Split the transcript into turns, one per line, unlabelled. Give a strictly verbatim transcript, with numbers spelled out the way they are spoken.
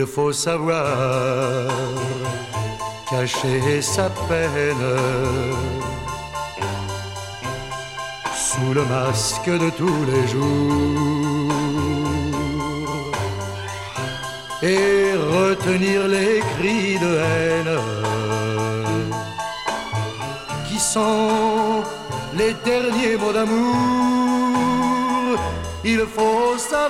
il faut savoir cacher sa peine sous le masque de tous les jours et retenir les cris de haine qui sont les derniers mots d'amour. Il faut savoir